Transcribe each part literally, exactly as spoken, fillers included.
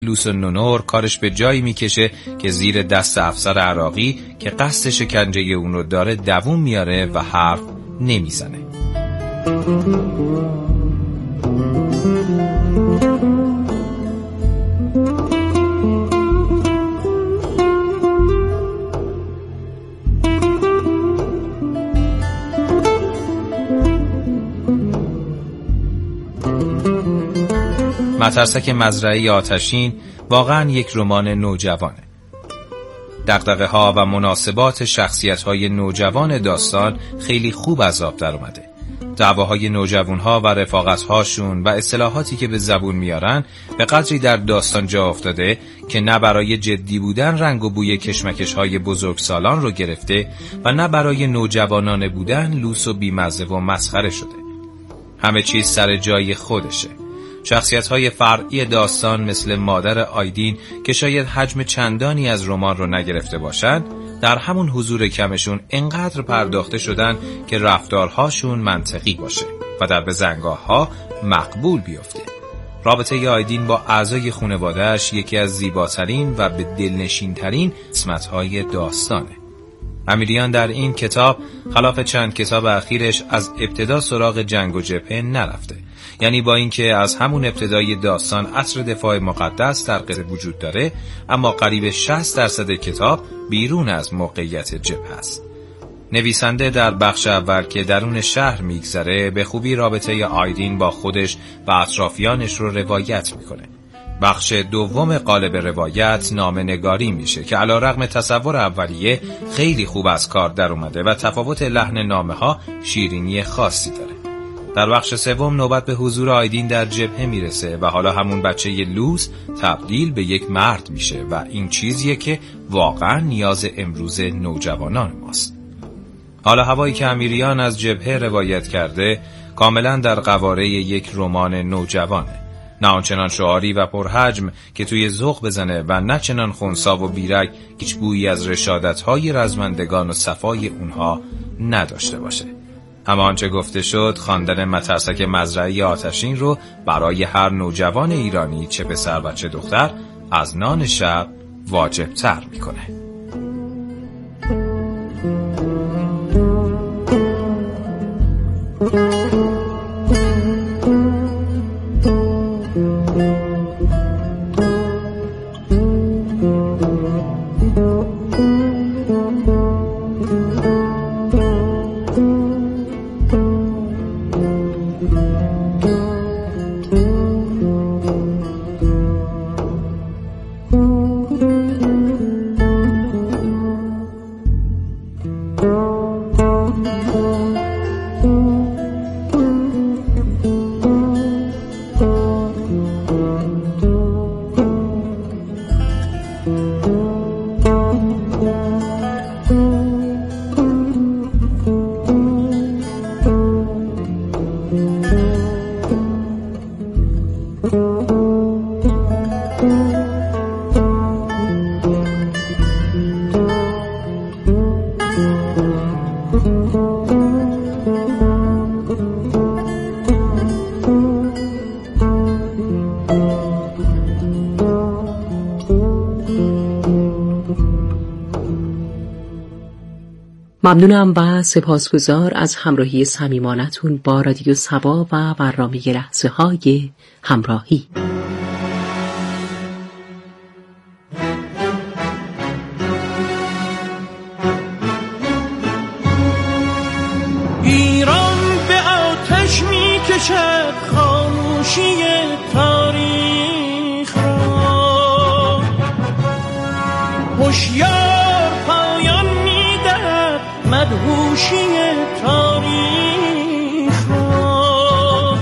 لوسنونور کارش به جایی میکشه که زیر دست افسر عراقی که قصد شکنجه اون رو داره دووم میاره و حرف نمیزنه. مترسک مزرعه آتشین واقعا یک رمان نوجوانه. دغدغه ها و مناسبات شخصیت های نوجوان داستان خیلی خوب از آب در اومده. دعواهای نوجوان ها و رفاقت هاشون و اصطلاحاتی که به زبون میارن به قدری در داستان جا افتاده که نه برای جدی بودن رنگ و بوی کشمکش های بزرگسالان رو گرفته و نه برای نوجوانانه بودن لوس و بیمزه و مسخره شده. همه چیز سر جای خودشه. شخصیت‌های فرعی داستان مثل مادر آیدین که شاید حجم چندانی از رمان رو نگرفته باشند، در همون حضور کمشون انقدر پرداخته شدن که رفتارهاشون منطقی باشه و در بزنگاه‌ها مقبول بیفته. رابطه آیدین با اعضای خانواده‌اش یکی از زیباترین و به دلنشین‌ترین قسمت‌های داستانه. امیریان در این کتاب خلاف چند کتاب اخیرش از ابتدا سراغ جنگ و جبهه نرفته. یعنی با اینکه از همون ابتدای داستان عصر دفاع مقدس در قصه وجود داره، اما قریب شصت درصد کتاب بیرون از موقعیت جبهه است. نویسنده در بخش اول که درون شهر میگذره به خوبی رابطه آیدین با خودش و اطرافیانش رو روایت میکنه. بخش دوم قالب روایت نامه‌نگاری میشه که علیرغم تصور اولیه خیلی خوب از کار در اومده و تفاوت لحن نامه ها شیرینی خاصی داره. در بخش سوم نوبت به حضور آیدین در جبهه میرسه و حالا همون بچه لوس تبدیل به یک مرد میشه و این چیزیه که واقعا نیاز امروز نوجوانان ماست. حالا هوایی که امیریان از جبهه روایت کرده کاملا در قواره یک رمان نوجوانه. نه آنچنان شعاری و پرحجم که توی ذوق بزنه و نه چنان خنثی و بیرگ هیچ بویی از رشادت‌های رزمندگان و صفای اونها نداشته باشه. اما آنچه گفته شد خواندن مترسک مزرعه آتشین رو برای هر نوجوان ایرانی چه پسر و چه دختر از نان شب واجب تر میکنه. ممنونم و سپاسگزار از همراهی صمیمانتون با رادیو صبا و برنامه لحظه های همراهی. ایران به آتش می کشد خاموشی تاریخ را، هوشیار پایان می دهد مدهوشی تاریخ را.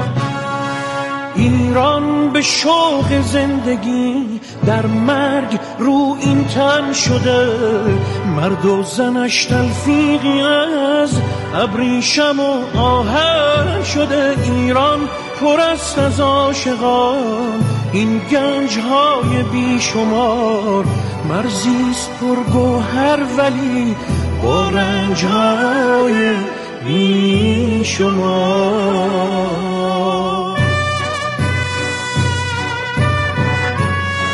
ایران به شوق زندگی در مرگ رو این تن شده، مرد و زنش تلفیقی از ابریشم و آهن شده. ایران پر است از عاشقان، این گنج‌های بیشمار، مرزیست پرگوهر ولی با رنج‌های بیشمار.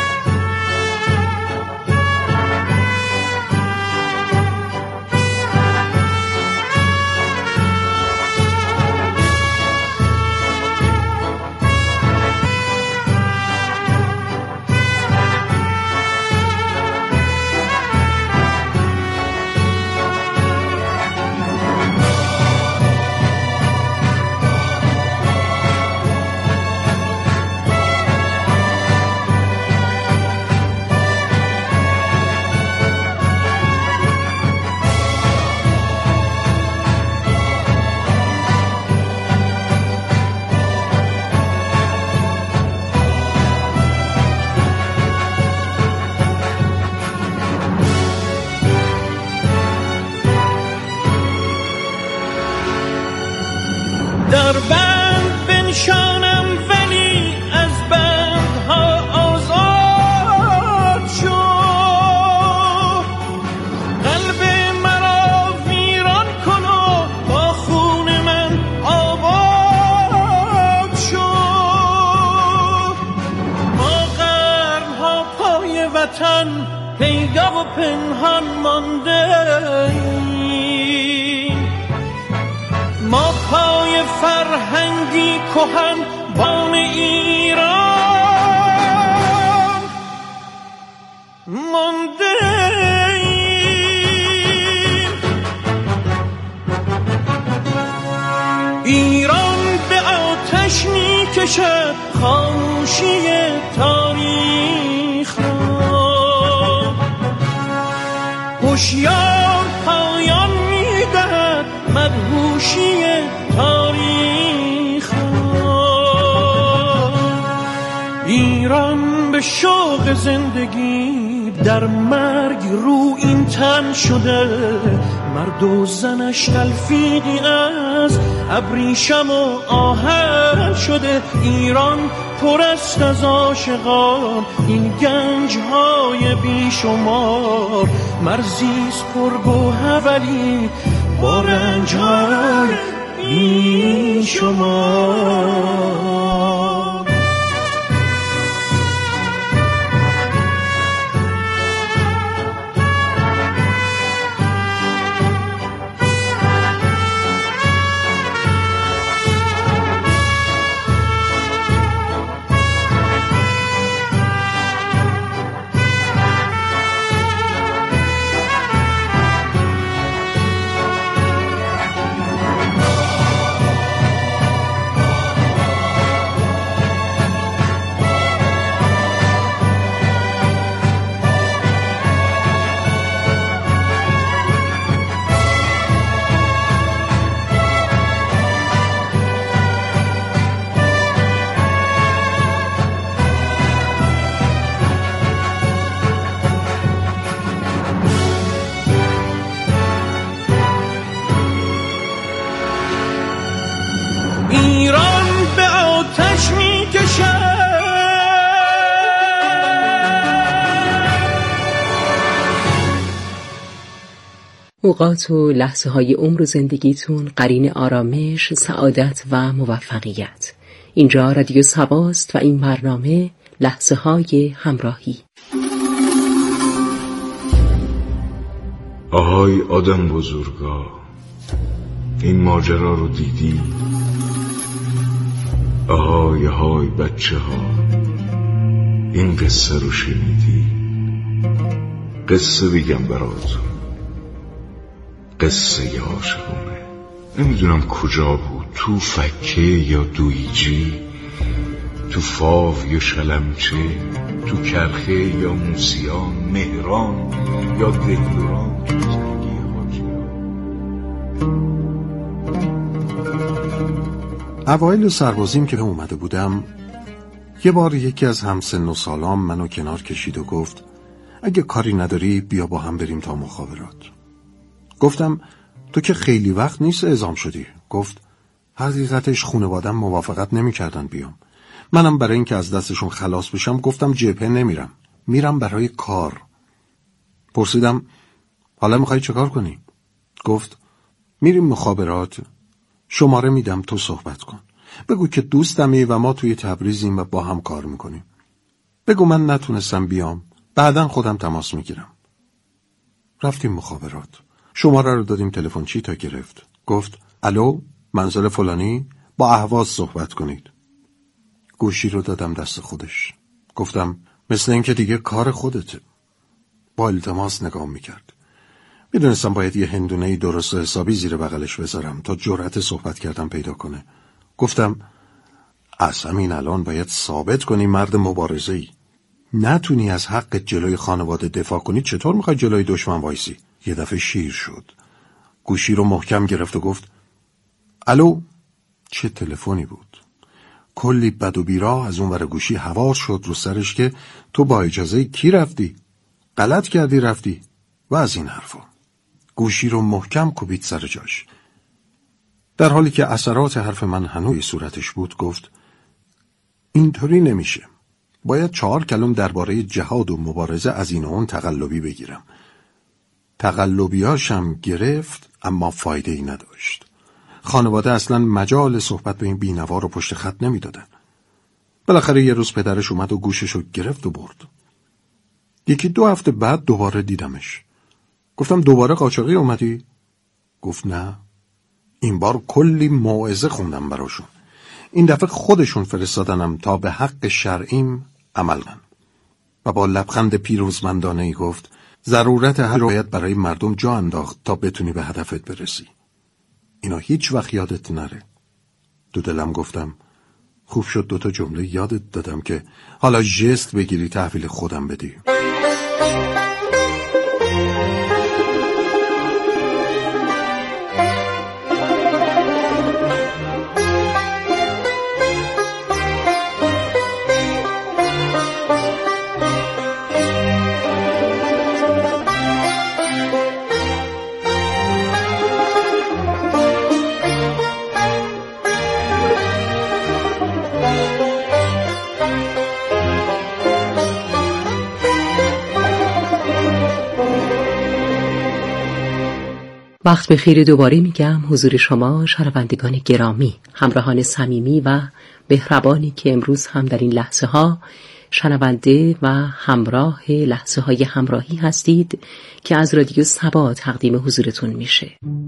وطن پیدا و پنهان مانده ایم. ما پای فرهنگی کهن بام ایران مانده ایم. ایران به آتش می کشد خاموشی تاریخ را، هوشیار پایان می دهد مدهوشی تاریخ را. ایران به شوق زندگی در مرگ رو این تن شده، مرد و زنش تلفیقی از ابریشم و آهن شده. ایران پر است از عاشقان، این گنج های بیشمار، مرزیست پرگوهر ولی با رنج های بیشمار. ایران به آتش می کشد اوقات و لحظه های عمر و زندگیتون قرین آرامش، سعادت و موفقیت. اینجا رادیو صباست و این برنامه لحظه های همراهی. آهای آدم بزرگا، این ماجرا رو دیدی؟ آهای های بچه ها، این قصه رو شنیدی؟ قصه بگم براتون، قصه عاشقونه. نمیدونم کجا بود، تو فکه یا دویجی، تو فاو یا شلمچه، تو کرخه یا موسیان، مهران یا دهلوران، تو زنگی حاجیان. اوایل سربازیم که اومده بودم، یه بار یکی از همسن و سالام منو کنار کشید و گفت اگه کاری نداری بیا با هم بریم تا مخابرات. گفتم تو که خیلی وقت نیست اعزام شدی. گفت حقیقتش خانواده‌ام موافقت نمی‌کردن بیام. منم برای اینکه از دستشون خلاص بشم گفتم جبهه نمیرم، میرم برای کار. پرسیدم حالا میخوای چه کار کنی؟ گفت میریم مخابرات، شماره میدم تو صحبت کن، بگو که دوستمی و ما توی تبریزیم و با هم کار میکنیم. بگو من نتونستم بیام، بعدن خودم تماس میگیرم. رفتیم مخابرات، شماره رو دادیم تلفنچی تا گرفت. گفت الو، منزل فلانی، با اهواز صحبت کنید. گوشی رو دادم دست خودش. گفتم مثل این که دیگه کار خودته. با التماس نگاه میکرد. میدونستم باید یه هندونه‌ای درست و حسابی زیر بغلش بذارم تا جرأت صحبت کردن پیدا کنه. گفتم از همین الان باید ثابت کنی مرد مبارزه‌ای. نتونی از حق جلوی خانواده دفاع کنی، چطور میخوای جلوی دشمن وایسی؟ یه دفعه شیر شد. گوشی رو محکم گرفت و گفت الو. چه تلفنی بود؟ کلی بد و بیراه از اون ور گوشی هوار شد رو سرش که تو با اجازه کی رفتی؟ غلط کردی رفتی؟ و از این حرفا. گوشی رو محکم کوبید سر جاش. در حالی که اثرات حرف من هنوز صورتش بود گفت اینطوری نمیشه. باید چهار کلم درباره جهاد و مبارزه از این و اون تقلبی بگیرم. تقلبیاشم گرفت اما فایده ای نداشت. خانواده اصلا مجال صحبت به این بینوا رو پشت خط نمیدادن. بالاخره یه روز پدرش اومد و گوششو گرفت و برد. یکی دو هفته بعد دوباره دیدمش. گفتم دوباره قاچاقی اومدی؟ گفت نه. این بار کلی موعظه خوندم براشون. این دفعه خودشون فرستادنم تا به حق شرعیم عمل کنم. و با لبخند پیروزمندانه ای گفت ضرورت هر باید برای مردم جا انداخت تا بتونی به هدفت برسی. اینا هیچ وقت یادت نره. دو دلم گفتم خوب شد دوتا جمله یادت دادم که حالا ژست بگیری تحویل خودم بدی. وقت به خیر دوباره میگم حضور شما شنوندگان گرامی، همراهان صمیمی و مهربانی که امروز هم در این لحظه ها شنونده و همراه لحظه های همراهی هستید که از رادیو صبا تقدیم حضورتون میشه.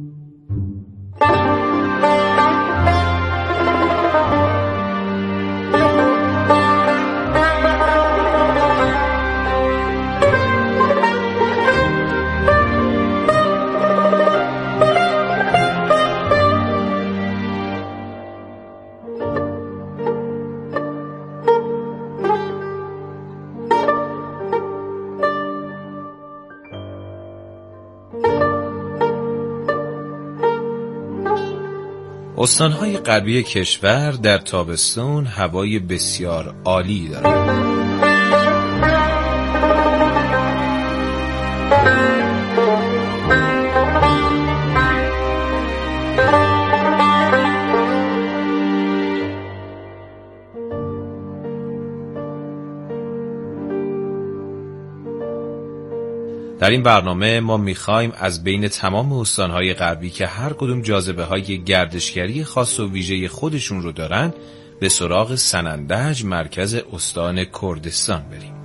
استانهای غربی کشور در تابستون هوای بسیار عالی دارند. در این برنامه ما می‌خوایم از بین تمام استانهای غربی که هر کدوم جاذبه‌های گردشگری خاص و ویژه خودشون رو دارن به سراغ سنندج مرکز استان کردستان بریم.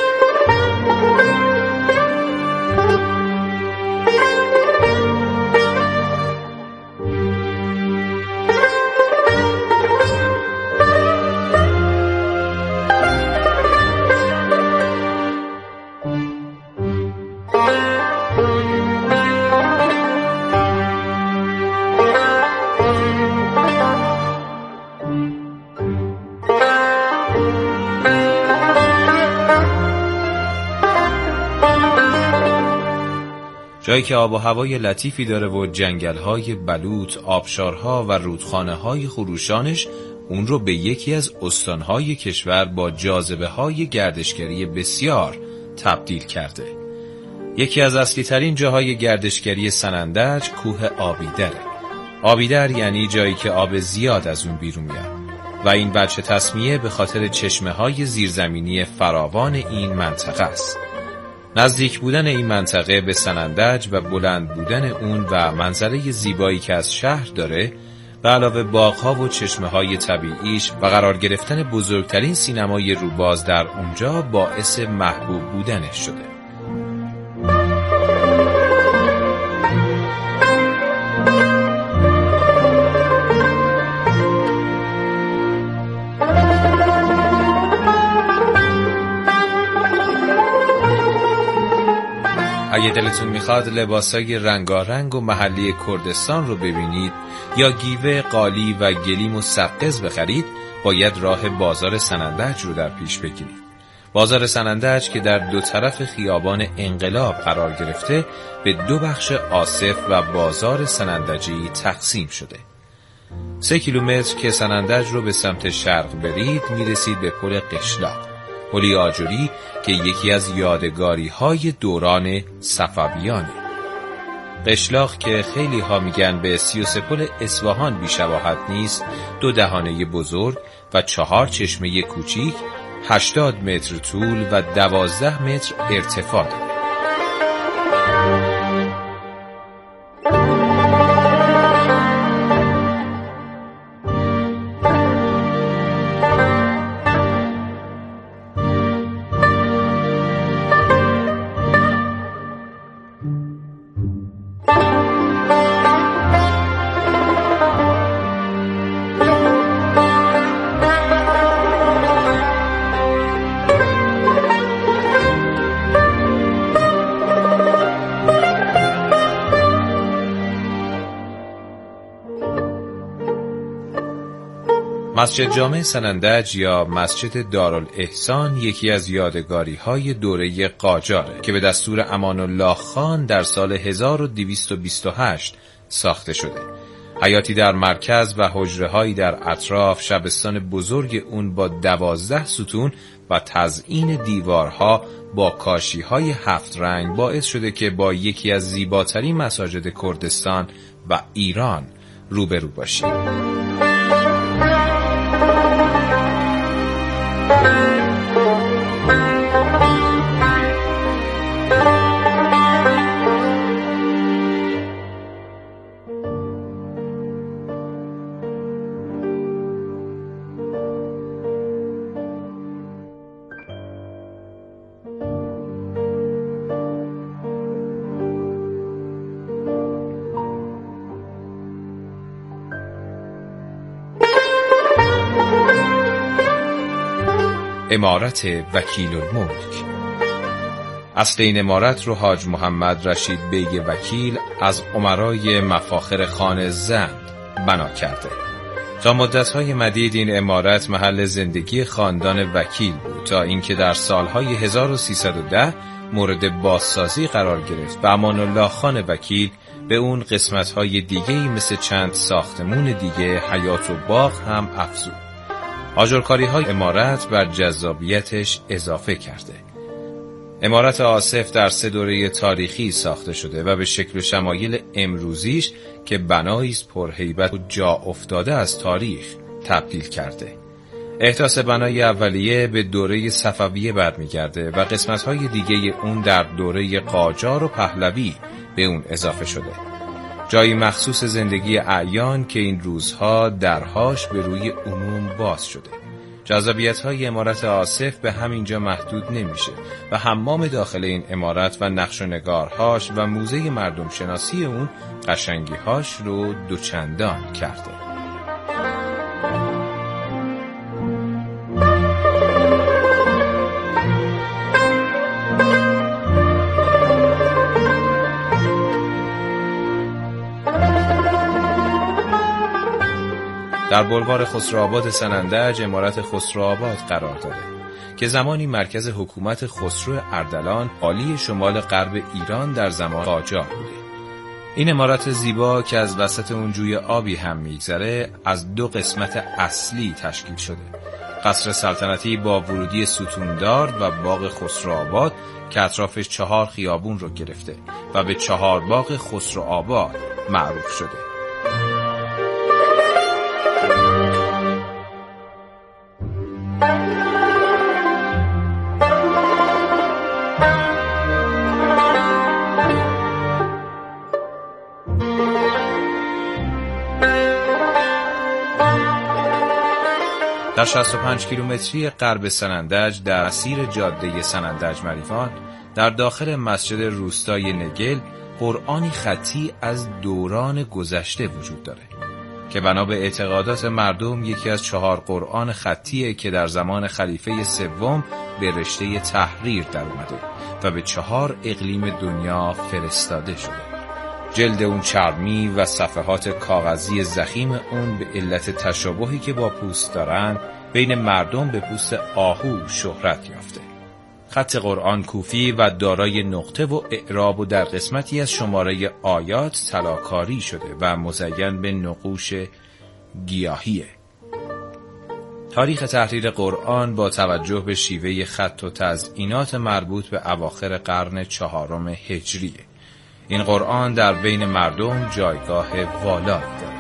جایی که آب و هوای لطیفی داره و جنگل‌های بلوط، آبشارها و رودخانه‌های خروشانش اون رو به یکی از استان‌های کشور با جاذبه‌های گردشگری بسیار تبدیل کرده. یکی از اصلی‌ترین جاهای گردشگری سنندج کوه آبیدره. آبیدر یعنی جایی که آب زیاد از اون بیرون میاد و این بچه تسمیه به خاطر چشمه‌های زیرزمینی فراوان این منطقه است. نزدیک بودن این منطقه به سنندج و بلند بودن اون و منظره زیبایی که از شهر داره به علاوه باغ‌ها و چشمه‌های طبیعیش و قرار گرفتن بزرگترین سینمای روباز در اونجا باعث محبوب بودنش شده. اگه دلتون میخواد لباسای رنگارنگ و محلی کردستان رو ببینید یا گیوه، قالی و گلیم و سقز بخرید باید راه بازار سنندج رو در پیش بگیرید. بازار سنندج که در دو طرف خیابان انقلاب قرار گرفته به دو بخش آصف و بازار سنندجی تقسیم شده. سه کیلومتر که سنندج رو به سمت شرق برید میرسید به پل قشلاق، پلی آجری که یکی از یادگاری های دوران صفویانه. قشلاق که خیلی ها میگن به سی و سه پل اصفهان بی‌شباهت نیست، دو دهانه بزرگ و چهار چشمه کوچیک، هشتاد متر طول و دوازده متر ارتفاع داره. مسجد جامع سنندج یا مسجد دارالاحسان یکی از یادگاری‌های دوره قاجاره که به دستور امان الله خان در سال هزار و دویست و بیست و هشت ساخته شده. حیاتی در مرکز و حجره‌هایی در اطراف، شبستان بزرگ اون با دوازده ستون و تزیین دیوارها با کاشی‌های هفت رنگ باعث شده که با یکی از زیباترین مساجد کردستان و ایران روبرو باشیم. عمارت وکیل الملک. اصل این عمارت رو حاج محمد رشید بیگ وکیل از امرای مفاخر خان زند بنا کرده. تا مدت‌های مدید این عمارت محل زندگی خاندان وکیل بود تا اینکه در سالهای هزار و سیصد و ده مورد بازسازی قرار گرفت و امان الله خان وکیل به اون قسمت‌های دیگه‌ای مثل چند ساختمون دیگه حیات و باغ هم افزود. آجرکاری‌های عمارت بر جذابیتش اضافه کرده. عمارت آصف در سه دوره تاریخی ساخته شده و به شکل و شمایل امروزیش که بنایی است پرهیبت و جا افتاده از تاریخ تبدیل کرده. احداث بنای اولیه به دوره صفویه برمیگرده و قسمت‌های دیگه اون در دوره قاجار و پهلوی به اون اضافه شده. جایی مخصوص زندگی اعیان که این روزها درهاش به روی عموم باز شده. جذابیت‌های عمارت آصف به همینجا محدود نمیشه و حمام داخل این عمارت و نقش و نگارهاش و موزه مردم شناسی اون قشنگی‌هاش رو دوچندان کرده. در بلوار خسروآباد سنندج عمارت خسروآباد قرار داره که زمانی مرکز حکومت خسرو اردلان والی شمال غرب ایران در زمان قاجار بوده. این عمارت زیبا که از وسط اون جوی آبی هم میگذره از دو قسمت اصلی تشکیل شده. قصر سلطنتی با ورودی ستوندار و باغ خسروآباد که اطرافش چهار خیابون رو گرفته و به چهار باغ خسروآباد معروف شده. در شصت و پنج کیلومتری غرب سنندج در مسیر جاده سنندج مریوان در داخل مسجد روستای نگل قرآنی خطی از دوران گذشته وجود داره که بنا به اعتقادات مردم یکی از چهار قرآن خطیه که در زمان خلیفه سوم به رشته تحریر در اومده و به چهار اقلیم دنیا فرستاده شده. جلد اون چرمی و صفحات کاغذی ضخیم اون به علت تشابهی که با پوست دارن بین مردم به پوست آهو شهرت یافته. خط قرآن کوفی و دارای نقطه و اعراب و در قسمتی از شماره آیات طلاکاری شده و مزین به نقوش گیاهیه. تاریخ تحریر قرآن با توجه به شیوه خط و تزئینات مربوط به اواخر قرن چهارم هجریه. این قرآن در بین مردم جایگاه والایی داره.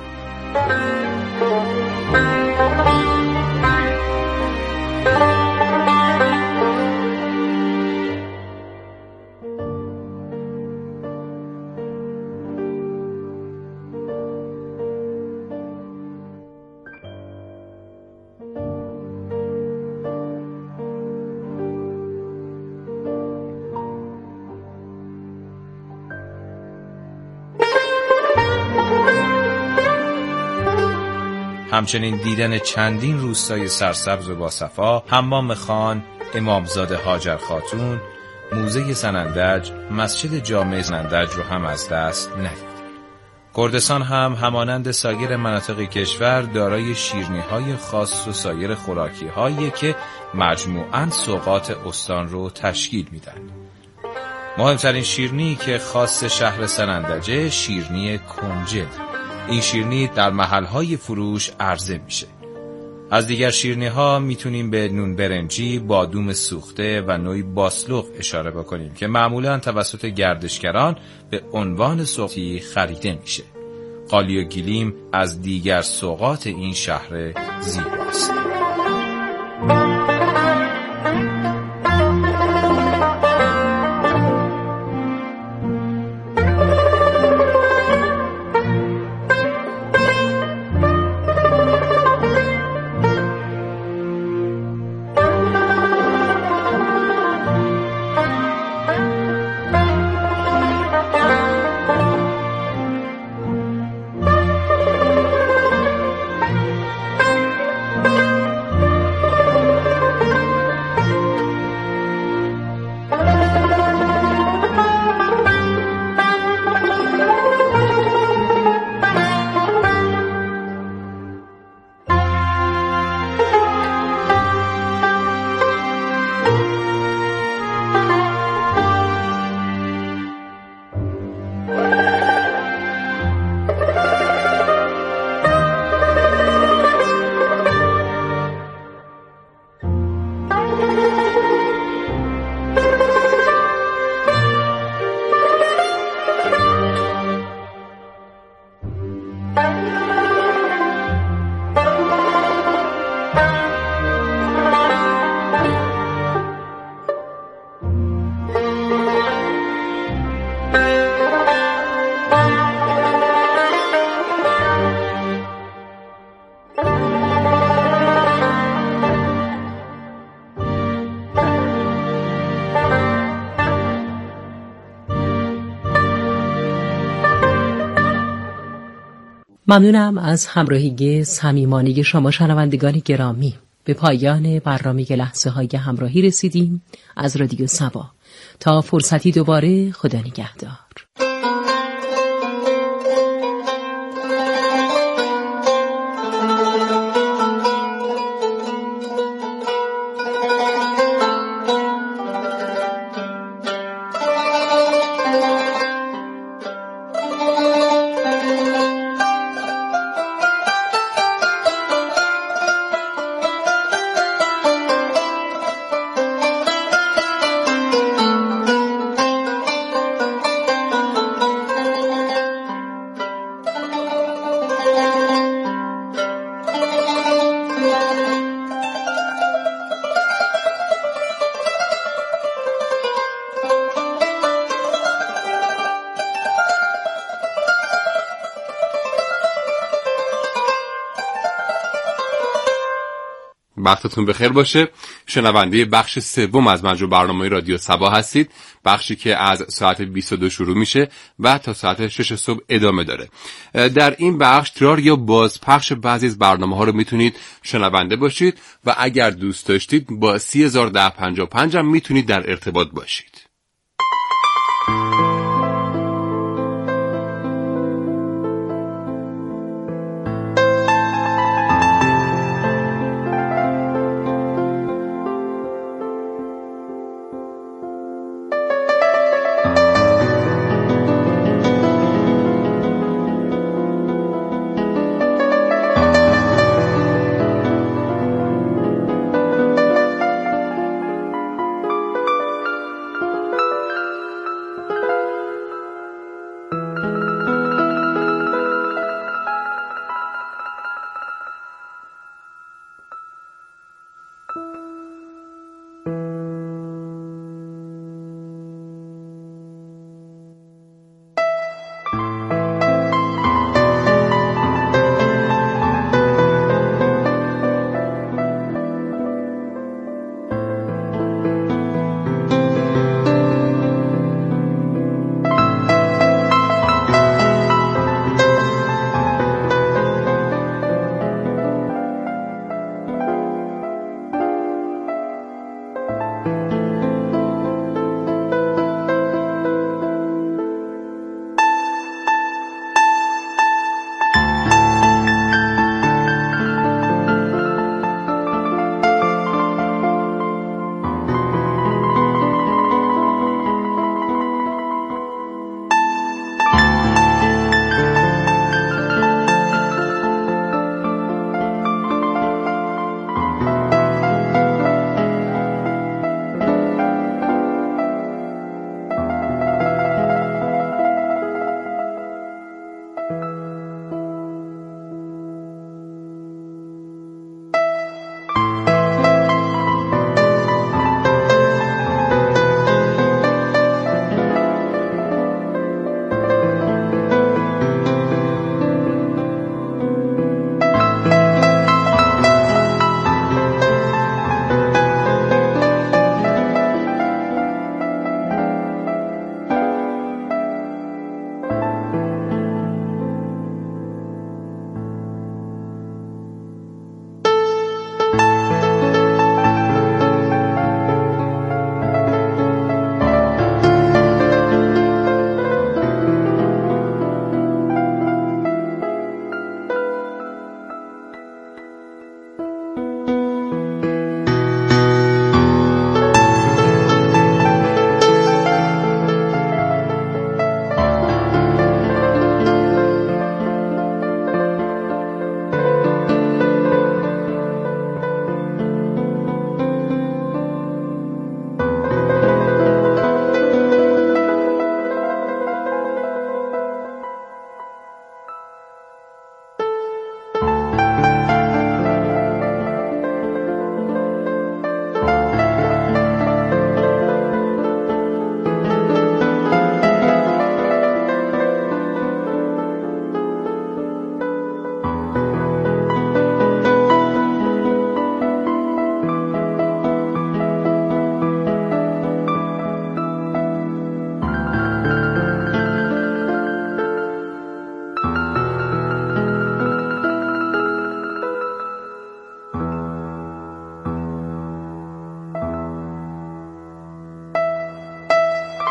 همچنین دیدن چندین روستای سرسبز و باصفا، حمام خان، امامزاده هاجر خاتون، موزه سنندج، مسجد جامع سنندج رو هم از دست ندید. کردستان هم همانند سایر مناطق کشور دارای شیرینی‌های خاص و سایر خوراکی‌هایی که مجموعاً سوغات استان رو تشکیل میدن. مهمترین شیرینی که خاص شهر سنندجه شیرینی کنجد. این شیرینی در محل‌های فروش عرضه میشه. از دیگر شیرینی‌ها میتونیم به نون برنجی، بادوم سوخته و نوعی باسلوق اشاره بکنیم که معمولاً توسط گردشگران به عنوان سوغاتی خریده میشه. قالی و گیلیم از دیگر سوغات این شهر زیباست. ممنونم از همراهی صمیمانه شما شنوندگان گرامی. به پایان برنامه لحظه های همراهی رسیدیم از رادیو سبا. تا فرصتی دوباره، خدا نگهدار. وقتتون بخیر باشه. شنونده بخش سوم از مجموع برنامه رادیو سبا هستید، بخشی که از ساعت بیست و دو شروع میشه و تا ساعت شش صبح ادامه داره. در این بخش تکرار یا بازپخش بعضی از برنامه‌ها رو میتونید شنونده باشید و اگر دوست داشتید با سه هزار و ده پنجاه و پنج هم میتونید در ارتباط باشید.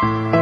شد.